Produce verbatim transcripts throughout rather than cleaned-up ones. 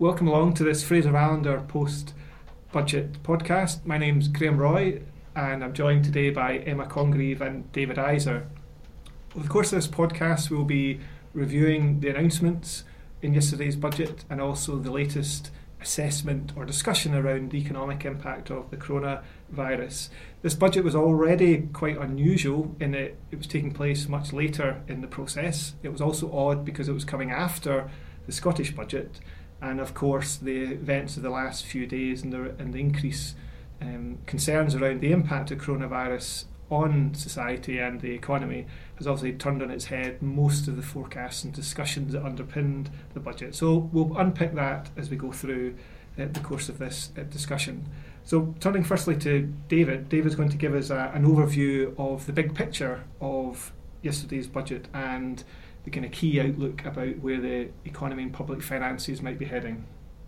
Welcome along to this Fraser Allender post-budget podcast. My name's Graham Roy and I'm joined today by Emma Congreve and David Iser. Over the course of this podcast we'll be reviewing the announcements in yesterday's budget and also the latest assessment or discussion around the economic impact of the coronavirus. This budget was already quite unusual in that it was taking place much later in the process. It was also odd because it was coming after the Scottish budget, and of course the events of the last few days and the, and the increased um, concerns around the impact of coronavirus on society and the economy has obviously turned on its head most of the forecasts and discussions that underpinned the budget. So we'll unpick that as we go through uh, the course of this uh, discussion. So turning firstly to David, David's going to give us a, an overview of the big picture of yesterday's budget and the kind of key outlook about where the economy and public finances might be heading.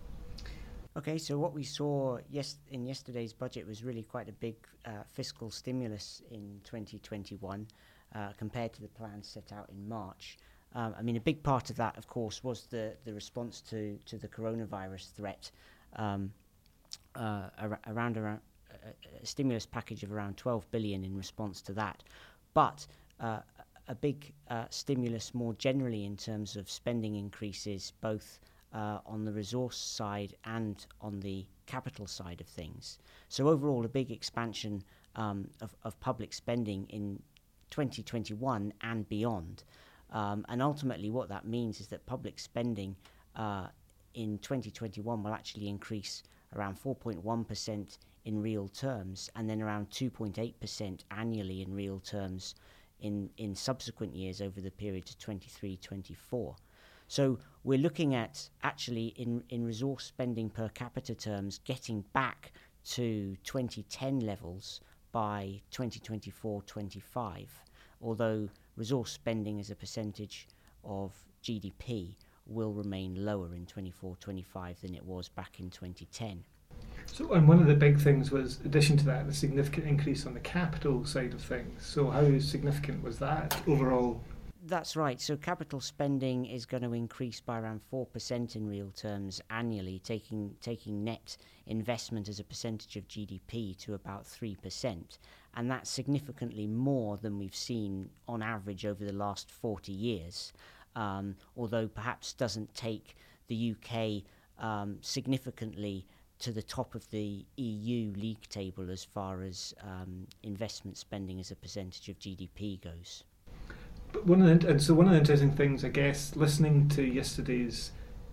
Okay, so what we saw yes in yesterday's budget was really quite a big uh, fiscal stimulus in twenty twenty-one uh, compared to the plan set out in March. Um, I mean, a big part of that, of course, was the, the response to, to the coronavirus threat, um, uh, ar- around, around a, a stimulus package of around twelve billion in response to that. But uh, a big uh, stimulus more generally in terms of spending increases, both Uh, on the resource side and on the capital side of things. So overall, a big expansion um, of, of public spending in twenty twenty-one and beyond. Um, and ultimately what that means is that public spending uh, in twenty twenty-one will actually increase around four point one percent in real terms and then around two point eight percent annually in real terms in, in subsequent years over the period to twenty-three twenty-four. So we're looking at actually in, in resource spending per capita terms getting back to twenty ten levels by twenty twenty-four twenty-five, although resource spending as a percentage of G D P will remain lower in twenty-four twenty-five than it was back in twenty ten. So, and one of the big things was, in addition to that, the significant increase on the capital side of things. So how significant was that overall? That's right. So capital spending is going to increase by around four percent in real terms annually, taking taking net investment as a percentage of G D P to about three percent. And that's significantly more than we've seen on average over the last forty years, um, although perhaps doesn't take the U K um, significantly to the top of the E U league table as far as um, investment spending as a percentage of G D P goes. But one of the, and so one of the interesting things, I guess, listening to yesterday's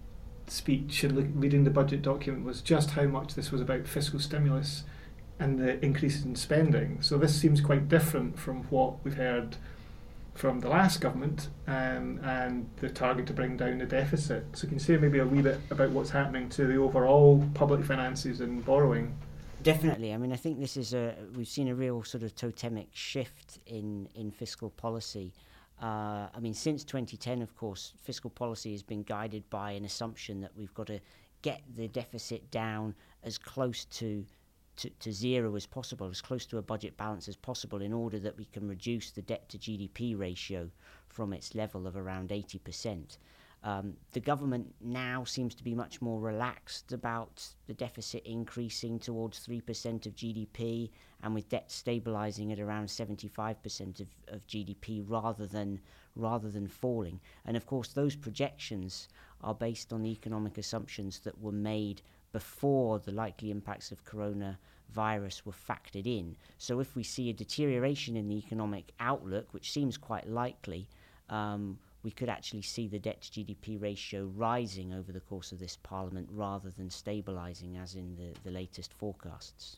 speech and look, reading the budget document was just how much this was about fiscal stimulus and the increases in spending. So this seems quite different from what we've heard from the last government um, and the target to bring down the deficit. So can you say maybe a wee bit about what's happening to the overall public finances and borrowing? Definitely. I mean, I think this is a we've seen a real sort of totemic shift in, in fiscal policy. Uh, I mean, since twenty ten, of course, fiscal policy has been guided by an assumption that we've got to get the deficit down as close to, to, to zero as possible, as close to a budget balance as possible, in order that we can reduce the debt to G D P ratio from its level of around eighty percent. Um, the government now seems to be much more relaxed about the deficit increasing towards three percent of G D P and with debt stabilising at around seventy-five percent of, of G D P rather than rather than falling. And of course those projections are based on the economic assumptions that were made before the likely impacts of coronavirus were factored in. So if we see a deterioration in the economic outlook, which seems quite likely, um, we could actually see the debt to G D P ratio rising over the course of this Parliament rather than stabilising as in the, the latest forecasts.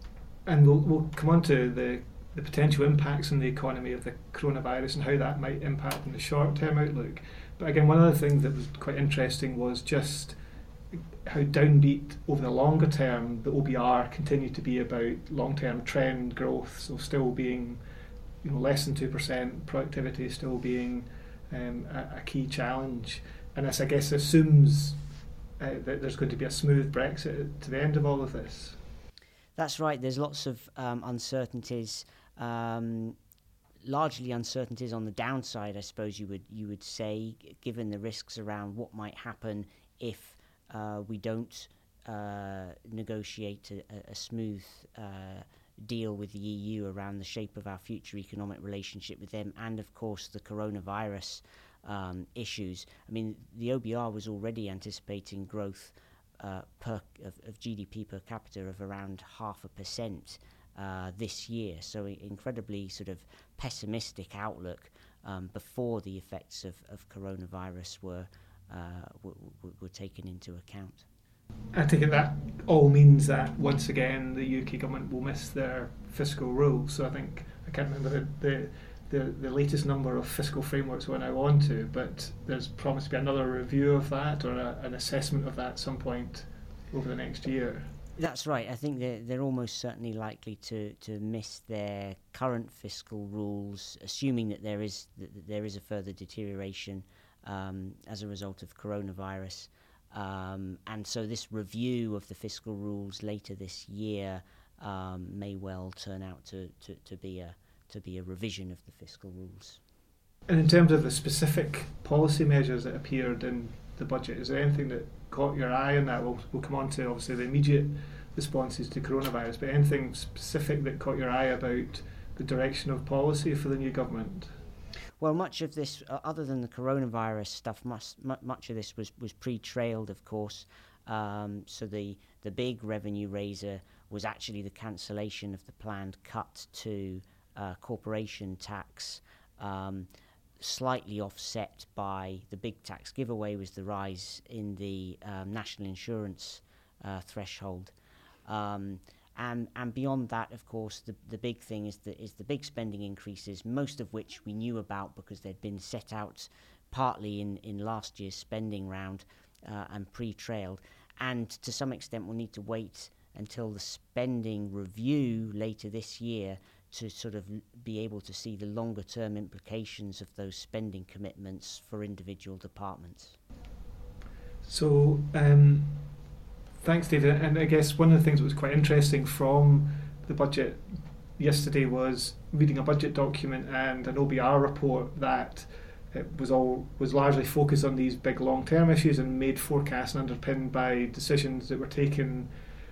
And we'll, we'll come on to the, the potential impacts on the economy of the coronavirus and how that might impact on the short-term outlook. But again, one of the things that was quite interesting was just how downbeat over the longer term the O B R continued to be about long-term trend growth, so still being, you know, less than two percent, productivity still being Um, a, a key challenge, and this I guess assumes uh, that there's going to be a smooth Brexit to the end of all of this. That's right. There's lots of um, uncertainties, um, largely uncertainties on the downside, I suppose you would you would say, given the risks around what might happen if uh, we don't uh, negotiate a, a smooth uh, deal with the E U around the shape of our future economic relationship with them, and of course the coronavirus um, issues. I mean, the O B R was already anticipating growth uh, per of, of G D P per capita of around half a percent uh, this year, so I- incredibly sort of pessimistic outlook um, before the effects of, of coronavirus were, uh, w- w- were taken into account. I take it that all means that once again the U K government will miss their fiscal rules. So I think I can't remember the the, the, the latest number of fiscal frameworks we're now on to, but there's promised to be another review of that or a, an assessment of that at some point over the next year. That's right. I think they're, they're almost certainly likely to, to miss their current fiscal rules, assuming that there is that there is a further deterioration um, as a result of coronavirus. Um, and so this review of the fiscal rules later this year um, may well turn out to, to, to be a to be a revision of the fiscal rules. And in terms of the specific policy measures that appeared in the budget, is there anything that caught your eye in that? We'll, we'll come on to obviously the immediate responses to coronavirus, but anything specific that caught your eye about the direction of policy for the new government? Well, much of this, uh, other than the coronavirus stuff, must, mu- much of this was, was pre-trailed, of course. Um, so the, the big revenue raiser was actually the cancellation of the planned cut to uh, corporation tax, um, slightly offset by the big tax giveaway was the rise in the um, national insurance uh, threshold. Um, And, and beyond that, of course, the, the big thing is the, is the big spending increases, most of which we knew about because they'd been set out partly in, in last year's spending round uh, and pre-trailed. And to some extent, we'll need to wait until the spending review later this year to sort of l- be able to see the longer-term implications of those spending commitments for individual departments. So, um, thanks, David. And I guess one of the things that was quite interesting from the budget yesterday was reading a budget document and an O B R report that it was all was largely focused on these big long-term issues and made forecasts and underpinned by decisions that were taken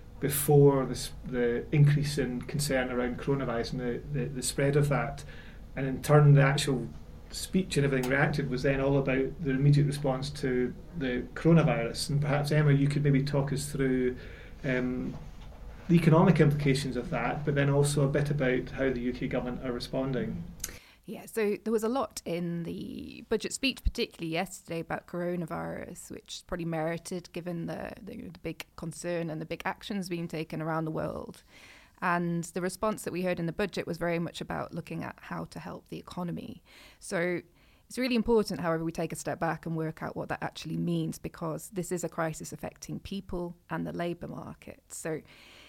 before this, the increase in concern around coronavirus and the, the, the spread of that. And in turn, the actual speech and everything reacted was then all about the immediate response to the coronavirus. And perhaps, Emma, you could maybe talk us through um, the economic implications of that, but then also a bit about how the U K government are responding. Yeah, so there was a lot in the budget speech, particularly yesterday, about coronavirus, which is probably merited given the, the, the big concern and the big actions being taken around the world. And the response that we heard in the budget was very much about looking at how to help the economy. So it's really important, however, we take a step back and work out what that actually means, because this is a crisis affecting people and the labour market. So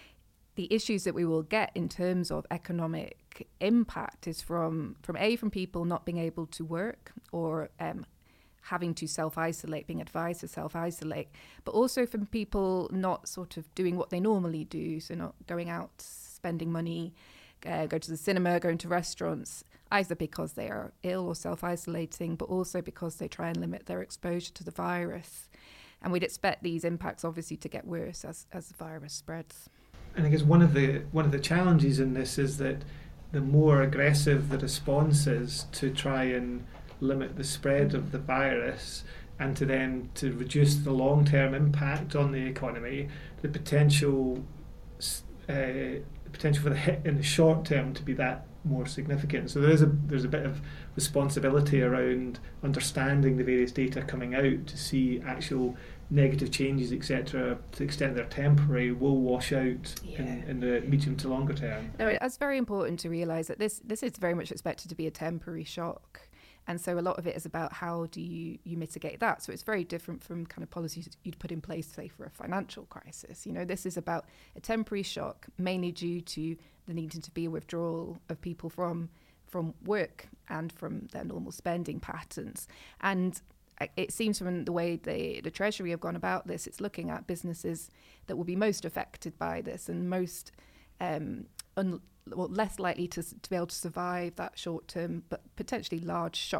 the issues that we will get in terms of economic impact is from, from A, from people not being able to work or um, having to self-isolate, being advised to self-isolate, but also from people not sort of doing what they normally do, so not going out, spending money, uh, go to the cinema, going to restaurants, either because they are ill or self-isolating, but also because they try and limit their exposure to the virus. And we'd expect these impacts obviously to get worse as, as the virus spreads. And I guess one of the one of the challenges in this is that the more aggressive the response is to try and limit the spread of the virus and to then to reduce the long-term impact on the economy, the potential uh, the potential for the hit in the short term to be that more significant. So there is a there's a bit of responsibility around understanding the various data coming out to see actual negative changes, et cetera, to the extent they're temporary, will wash out Yeah. in, in the medium to longer term. No, it's very important to realise that this this is very much expected to be a temporary shock. And so a lot of it is about how do you, you mitigate that. So it's very different from kind of policies you'd put in place, say, for a financial crisis. You know, this is about a temporary shock, mainly due to the needing to be a withdrawal of people from from work and from their normal spending patterns. And it seems from the way the, the Treasury have gone about this, it's looking at businesses that will be most affected by this and most um, un- well, less likely to, to be able to survive that short-term but potentially large shock.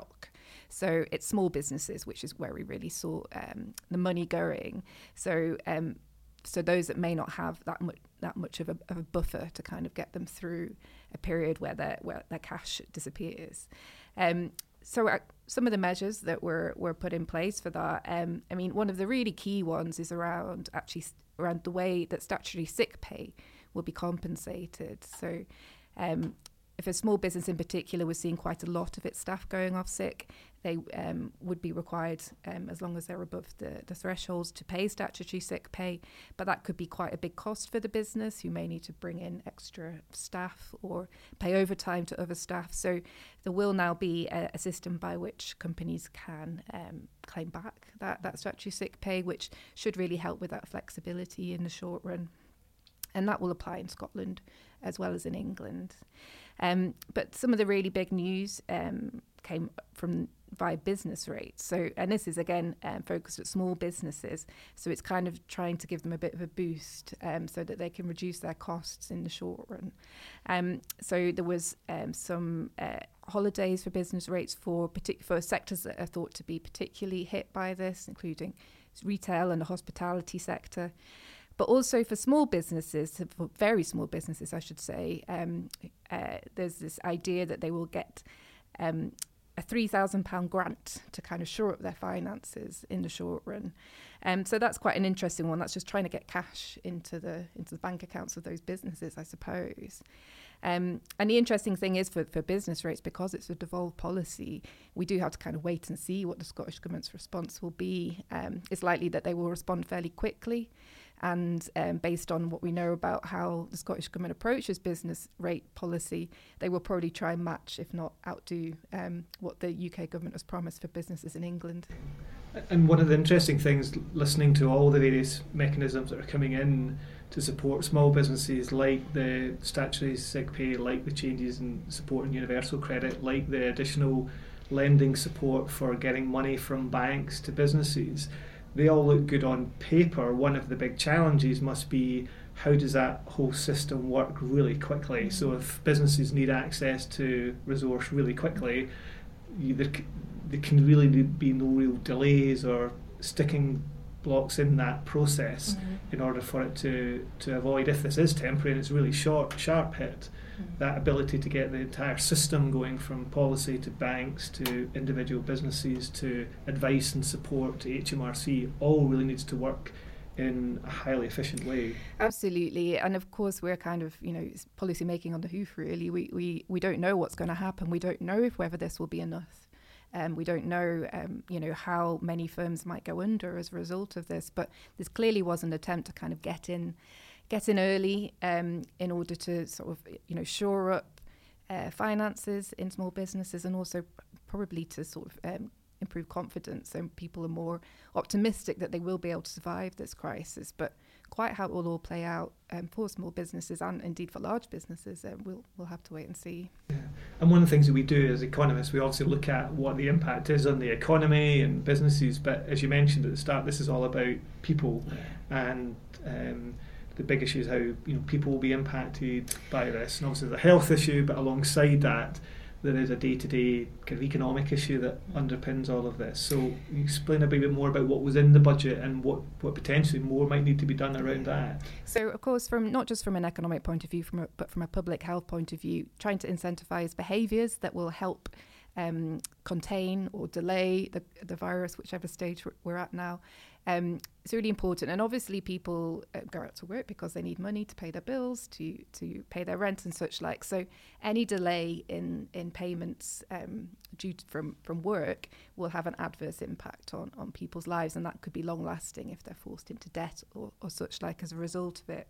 So it's small businesses, which is where we really saw um, the money going. So um, so those that may not have that much that much of a, of a buffer to kind of get them through a period where their where their cash disappears. Um, so uh, some of the measures that were were put in place for that. Um, I mean, one of the really key ones is around actually st- around the way that statutory sick pay will be compensated. So. Um, If a small business in particular was seeing quite a lot of its staff going off sick, they um, would be required, um, as long as they're above the, the thresholds, to pay statutory sick pay. But that could be quite a big cost for the business, who may need to bring in extra staff or pay overtime to other staff. So there will now be a, a system by which companies can um, claim back that, that statutory sick pay, which should really help with that flexibility in the short run. And that will apply in Scotland as well as in England. Um, but some of the really big news um, came from via business rates. So, and this is again um, focused at small businesses. So it's kind of trying to give them a bit of a boost um, so that they can reduce their costs in the short run. Um, so there was um, some uh, holidays for business rates for partic- for sectors that are thought to be particularly hit by this, including retail and the hospitality sector. But also for small businesses, for very small businesses, I should say, um, uh, there's this idea that they will get um, a three thousand pounds grant to kind of shore up their finances in the short run. Um, so that's quite an interesting one. That's just trying to get cash into the into the bank accounts of those businesses, I suppose. Um, and the interesting thing is for, for business rates, because it's a devolved policy, we do have to kind of wait and see what the Scottish Government's response will be. Um, it's likely that they will respond fairly quickly. And um, based on what we know about how the Scottish Government approaches business rate policy, they will probably try and match, if not outdo, um, what the U K government has promised for businesses in England. And one of the interesting things, listening to all the various mechanisms that are coming in to support small businesses, like the statutory sick pay, like the changes in support and universal credit, like the additional lending support for getting money from banks to businesses, they all look good on paper. One of the big challenges must be, how does that whole system work really quickly? Mm-hmm. So if businesses need access to resource really quickly, you, there, there can really be no real delays or sticking blocks in that process mm-hmm. in order for it to, to avoid, if this is temporary and it's really short, sharp hit, mm-hmm. that ability to get the entire system going, from policy to banks to individual businesses to advice and support to H M R C, all really needs to work in a highly efficient way. Absolutely. And of course we're kind of, you know, policy making on the hoof really. We, we, we don't know what's going to happen. We don't know if whether this will be enough. Um, we don't know, um, you know, how many firms might go under as a result of this. But this clearly was an attempt to kind of get in, get in early um, in order to sort of, you know, shore up uh, finances in small businesses, and also probably to sort of um, improve confidence, and people are more optimistic that they will be able to survive this crisis. But quite how it will all play out um, for small businesses and indeed for large businesses, uh, we'll we'll have to wait and see. Yeah. And one of the things that we do as economists, we obviously look at what the impact is on the economy and businesses. But as you mentioned at the start, this is all about people, yeah. and um, the big issue is how, you know, people will be impacted by this. And obviously, there's a health issue, but alongside that, there is a day-to-day kind of economic issue that underpins all of this. So you explain a bit more about what was in the budget and what, what potentially more might need to be done around that. So, of course, from not just from an economic point of view, from a, but from a public health point of view, trying to incentivise behaviours that will help um, contain or delay the, the virus, whichever stage we're at now. Um, it's really important. And obviously people uh, go out to work because they need money to pay their bills, to to pay their rent and such like. So any delay in, in payments um, due to, from, from work will have an adverse impact on, on people's lives, and that could be long lasting if they're forced into debt or, or such like as a result of it.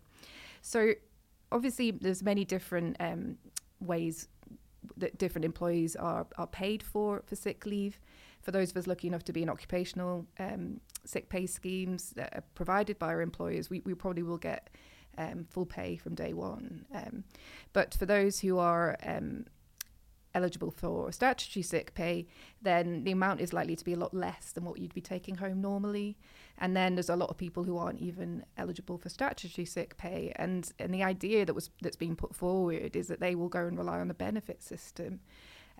So obviously there's many different um, ways that different employees are, are paid for, for sick leave. For those of us lucky enough to be in occupational um, sick pay schemes that are provided by our employers, we, we probably will get um, full pay from day one. Um, but for those who are um, eligible for statutory sick pay, then the amount is likely to be a lot less than what you'd be taking home normally. And then there's a lot of people who aren't even eligible for statutory sick pay. And and the idea that was that's being put forward is that they will go and rely on the benefit system.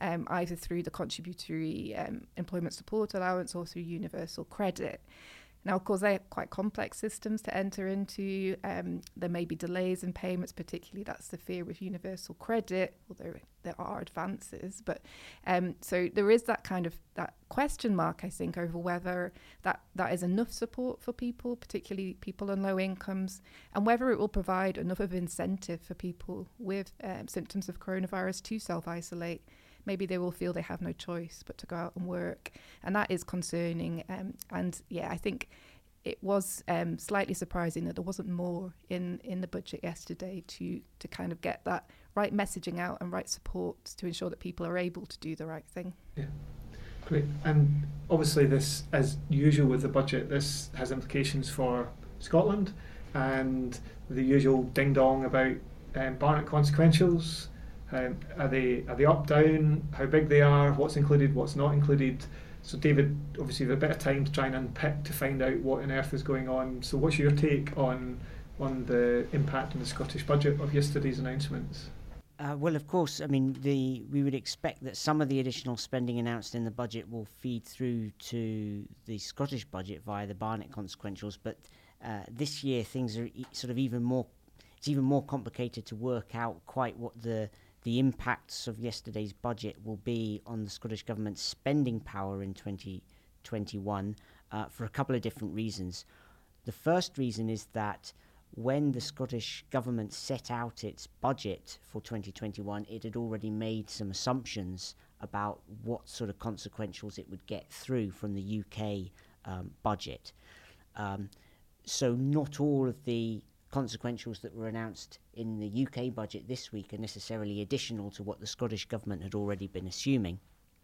um, either through the contributory um, employment support allowance or through universal credit. Now, of course, they're quite complex systems to enter into. Um, there may be delays in payments, particularly that's the fear with universal credit, although there are advances. But um, so there is that kind of that question mark, I think, over whether that, that is enough support for people, particularly people on low incomes, and whether it will provide enough of incentive for people with um, symptoms of coronavirus to self-isolate. Maybe they will feel they have no choice but to go out and work. And that is concerning. Um, and yeah, I think it was um, slightly surprising that there wasn't more in, in the budget yesterday to, to kind of get that right messaging out and right support to ensure that people are able to do the right thing. Yeah, great. And obviously this, as usual with the budget, this has implications for Scotland and the usual ding-dong about um, Barnett consequentials. Um, are they are they up, down, how big they are, what's included, what's not included? So David, obviously you have a bit of time to try and unpick to find out what on earth is going on. So what's your take on on the impact on the Scottish budget of yesterday's announcements? Uh, well, of course, I mean, the we would expect that some of the additional spending announced in the budget will feed through to the Scottish budget via the Barnett consequentials, but uh, this year things are e- sort of even more, it's even more complicated to work out quite what the the impacts of yesterday's budget will be on the Scottish Government's spending power in twenty twenty-one uh, for a couple of different reasons. The first reason is that when the Scottish Government set out its budget for twenty twenty-one, it had already made some assumptions about what sort of consequentials it would get through from the U K um, budget. Um, so not all of the consequentials that were announced in the U K budget this week are necessarily additional to what the Scottish Government had already been assuming.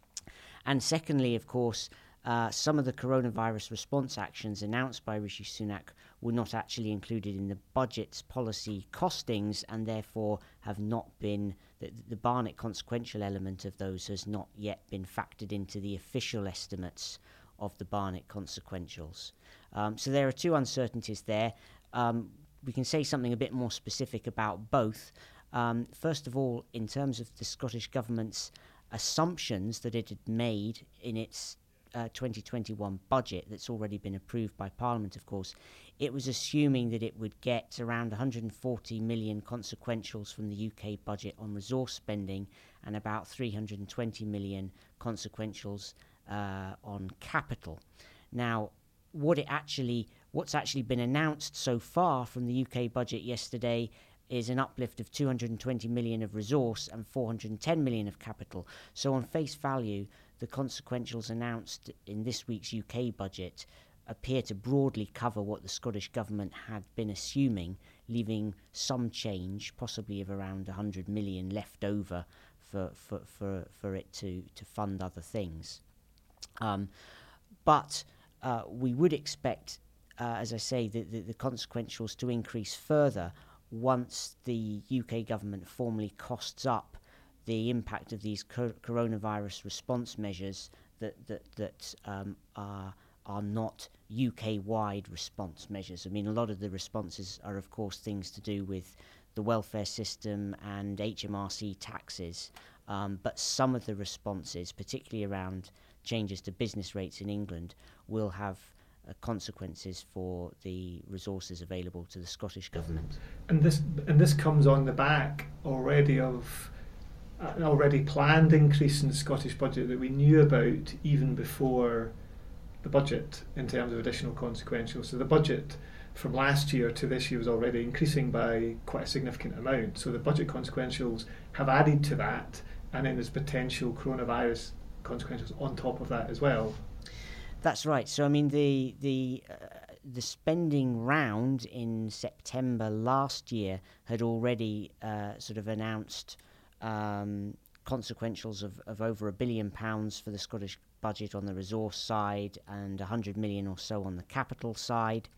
And secondly, of course, uh, some of the coronavirus response actions announced by Rishi Sunak were not actually included in the budget's policy costings and therefore have not been, the, the Barnett consequential element of those has not yet been factored into the official estimates of the Barnett consequentials. Um, so there are two uncertainties there. Um, We can say something a bit more specific about both. Um, first of all, in terms of the Scottish Government's assumptions that it had made in its uh, twenty twenty-one budget that's already been approved by Parliament, of course, it was assuming that it would get around one hundred forty million consequentials from the U K budget on resource spending and about three hundred twenty million consequentials uh, on capital. Now, what it actually What's actually been announced so far from the U K budget yesterday is an uplift of two hundred twenty million of resource and four hundred ten million of capital. So on face value, the consequentials announced in this week's U K budget appear to broadly cover what the Scottish Government had been assuming, leaving some change, possibly of around one hundred million left over for for, for, for it to, to fund other things. Um, but uh, we would expect Uh, as I say, the, the, the consequentials to increase further once the U K government formally costs up the impact of these co- coronavirus response measures that that that um, are are not U K-wide response measures. I mean, a lot of the responses are, of course, things to do with the welfare system and H M R C taxes, um, but some of the responses, particularly around changes to business rates in England, will have Uh, consequences for the resources available to the Scottish Government. And this and this comes on the back already of an already planned increase in the Scottish budget that we knew about even before the budget in terms of additional consequentials. So the budget from last year to this year was already increasing by quite a significant amount. So the budget consequentials have added to that, and then there's potential coronavirus consequentials on top of that as well. That's right. So I mean, the the uh, the spending round in September last year had already uh, sort of announced um, consequentials of, of over a billion pounds for the Scottish budget on the resource side and a hundred million or so on the capital side,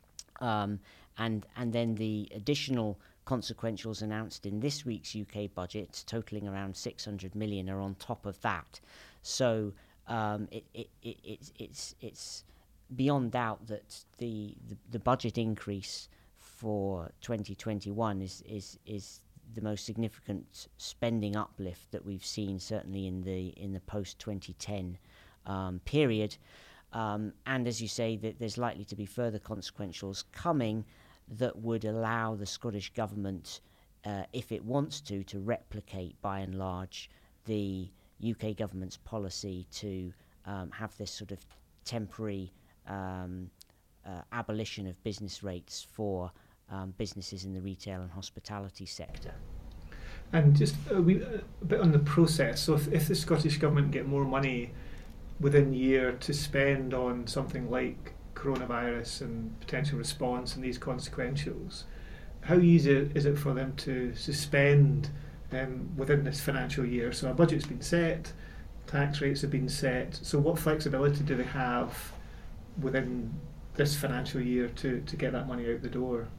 um, and and then the additional consequentials announced in this week's U K budget, totaling around six hundred million, are on top of that. So Um, it, it, it, it's, it's, it's beyond doubt that the, the, the budget increase for twenty twenty-one is, is, is the most significant spending uplift that we've seen, certainly in the in the post twenty ten um, period. Um, and as you say, that there's likely to be further consequentials coming that would allow the Scottish Government, uh, if it wants to, to replicate by and large the U K Government's policy to um, have this sort of temporary um, uh, abolition of business rates for um, businesses in the retail and hospitality sector. And just a, wee, a bit on the process. So if, if the Scottish Government get more money within the year to spend on something like coronavirus and potential response and these consequentials, how easy is it for them to suspend um, within this financial year? So a budget's been set, tax rates have been set, so what flexibility do they have within this financial year to, to get that money out the door?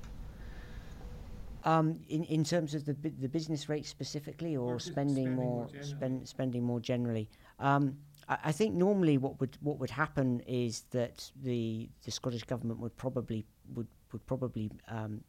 Um, in, in terms of the bu- the business rate specifically, or, Or spending, spending more, more generally. spend, spending more generally, um, I, I think normally what would what would happen is that the the Scottish Government would probably would would probably um,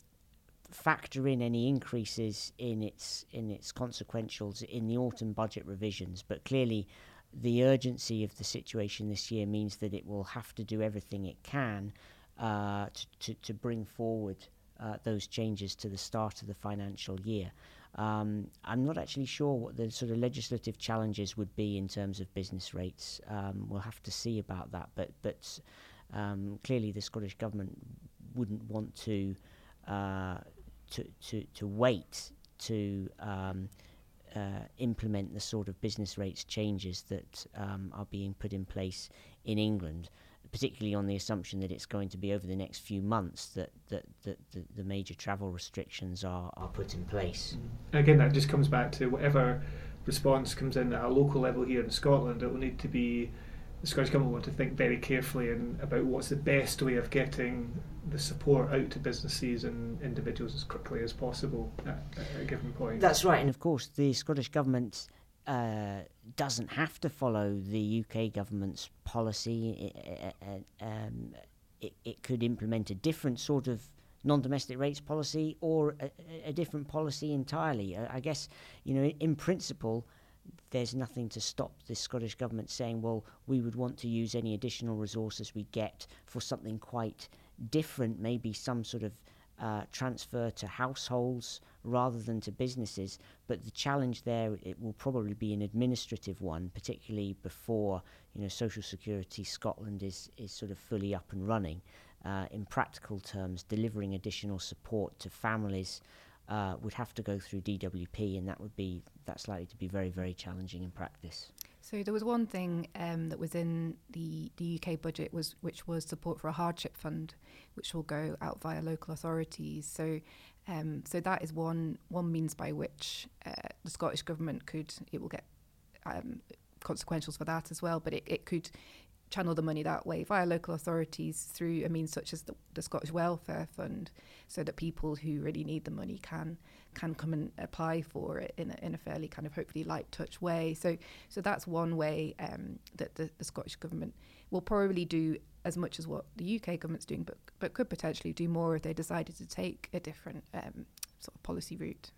factor in any increases in its in its consequentials in the autumn budget revisions. But clearly, the urgency of the situation this year means that it will have to do everything it can uh, to, to to bring forward Uh, those changes to the start of the financial year. Um, I'm not actually sure what the sort of legislative challenges would be in terms of business rates. Um, we'll have to see about that, but but um, clearly the Scottish Government wouldn't want to uh, to, to to wait to um, uh, implement the sort of business rates changes that um, are being put in place in England, particularly on the assumption that it's going to be over the next few months that, that, that the, the major travel restrictions are, are put in place. And again, that just comes back to whatever response comes in at a local level here in Scotland, it will need to be, the Scottish Government want to think very carefully in, about what's the best way of getting the support out to businesses and individuals as quickly as possible at, at a given point. That's right, and of course the Scottish Government Uh, doesn't have to follow the U K government's policy. It, uh, um, it, it could implement a different sort of non-domestic rates policy or a, a different policy entirely. Uh, I guess, you know, in, in principle, there's nothing to stop the Scottish Government saying, well, we would want to use any additional resources we get for something quite different, maybe some sort of uh, transfer to households rather than to businesses. But the challenge there, it will probably be an administrative one, particularly before, you know, Social Security Scotland is, is sort of fully up and running. Uh, in practical terms, delivering additional support to families uh, would have to go through D W P, and that would be that's likely to be very, very challenging in practice. So there was one thing um, that was in the, the U K budget, was which was support for a hardship fund, which will go out via local authorities. So um, so that is one one means by which uh, the Scottish Government could, it will get um, consequentials for that as well, but it, it could channel the money that way via local authorities through a means such as the, the Scottish Welfare Fund, so that people who really need the money can can come and apply for it in a, in a fairly kind of hopefully light touch way. So so that's one way um, that the, the Scottish Government will probably do as much as what the U K government's doing, but but could potentially do more if they decided to take a different um, sort of policy route.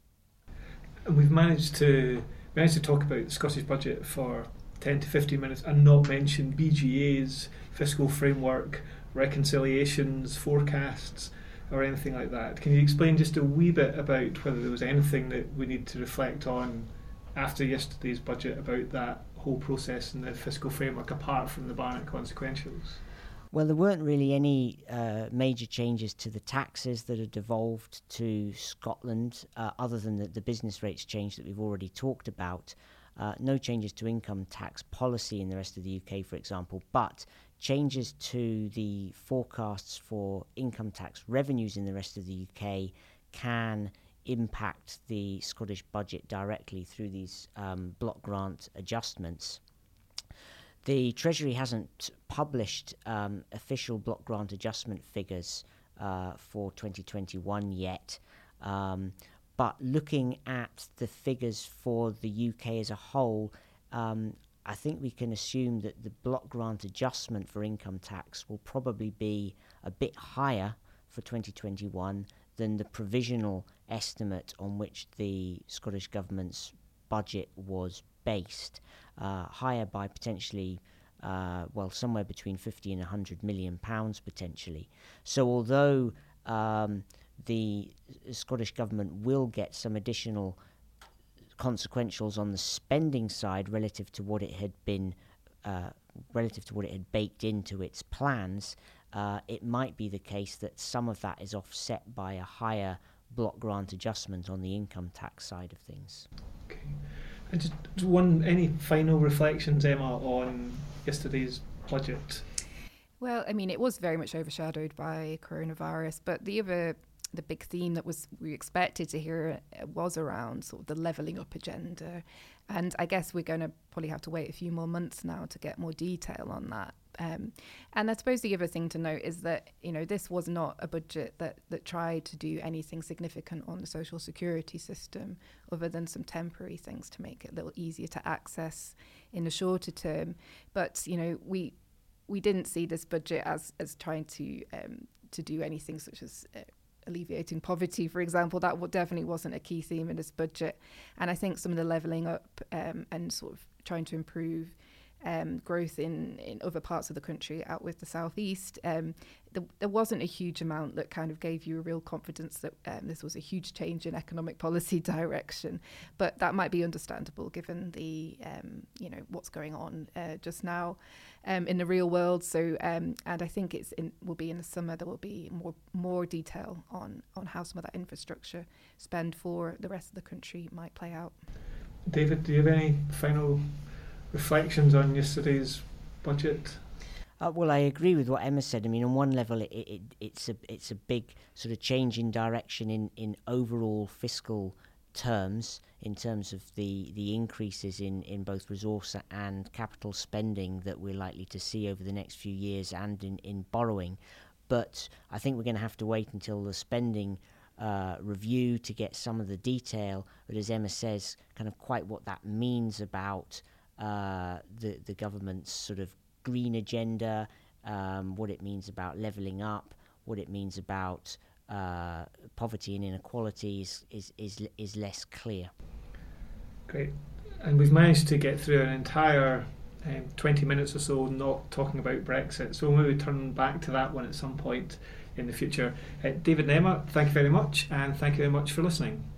And we've managed to managed to talk about the Scottish budget for ten to fifteen minutes and not mention B G A's fiscal framework, reconciliations, forecasts, or anything like that. Can you explain just a wee bit about whether there was anything that we need to reflect on after yesterday's budget about that whole process and the fiscal framework, apart from the Barnett consequentials? Well, there weren't really any uh, major changes to the taxes that had devolved to Scotland, uh, other than the, the business rates change that we've already talked about. Uh, no changes to income tax policy in the rest of the U K, for example, but changes to the forecasts for income tax revenues in the rest of the U K can impact the Scottish budget directly through these um, block grant adjustments. The Treasury hasn't published um, official block grant adjustment figures uh, for twenty twenty-one yet. Um, But looking at the figures for the U K as a whole, um, I think we can assume that the block grant adjustment for income tax will probably be a bit higher for twenty twenty-one than the provisional estimate on which the Scottish Government's budget was based, uh, higher by potentially, uh, well, somewhere between fifty and one hundred million pounds potentially. So although um, the Scottish Government will get some additional consequentials on the spending side relative to what it had been, uh, relative to what it had baked into its plans, uh, it might be the case that some of that is offset by a higher block grant adjustment on the income tax side of things. Okay. And just one, any final reflections, Emma, on yesterday's budget? Well, I mean, it was very much overshadowed by coronavirus, but the other, the big theme that was we expected to hear was around sort of the levelling up agenda. And I guess we're going to probably have to wait a few more months now to get more detail on that. Um, and I suppose the other thing to note is that, you know, this was not a budget that, that tried to do anything significant on the social security system other than some temporary things to make it a little easier to access in the shorter term. But, you know, we we didn't see this budget as, as trying to um, to do anything such as uh, alleviating poverty, for example. That w- definitely wasn't a key theme in this budget. And I think some of the levelling up um, and sort of trying to improve Um, growth in, in other parts of the country out with the southeast, um, the, there wasn't a huge amount that kind of gave you a real confidence that um, this was a huge change in economic policy direction. But that might be understandable given the um, you know what's going on uh, just now um, in the real world. So um, and I think it's in, will be in the summer there will be more more detail on on how some of that infrastructure spend for the rest of the country might play out. David, do you have any final reflections on yesterday's budget? Uh, well, I agree with what Emma said. I mean, on one level, it, it, it's a it's a big sort of change in direction in, in overall fiscal terms, in terms of the, the increases in, in both resource and capital spending that we're likely to see over the next few years, and in, in borrowing. But I think we're going to have to wait until the spending uh, review to get some of the detail. But as Emma says, kind of quite what that means about Uh, the the government's sort of green agenda, um, what it means about levelling up, what it means about uh, poverty and inequality is, is is is less clear. Great, and we've managed to get through an entire um, twenty minutes or so not talking about Brexit. So we'll maybe turn back to that one at some point in the future. Uh, David and Emma, thank you very much, and thank you very much for listening.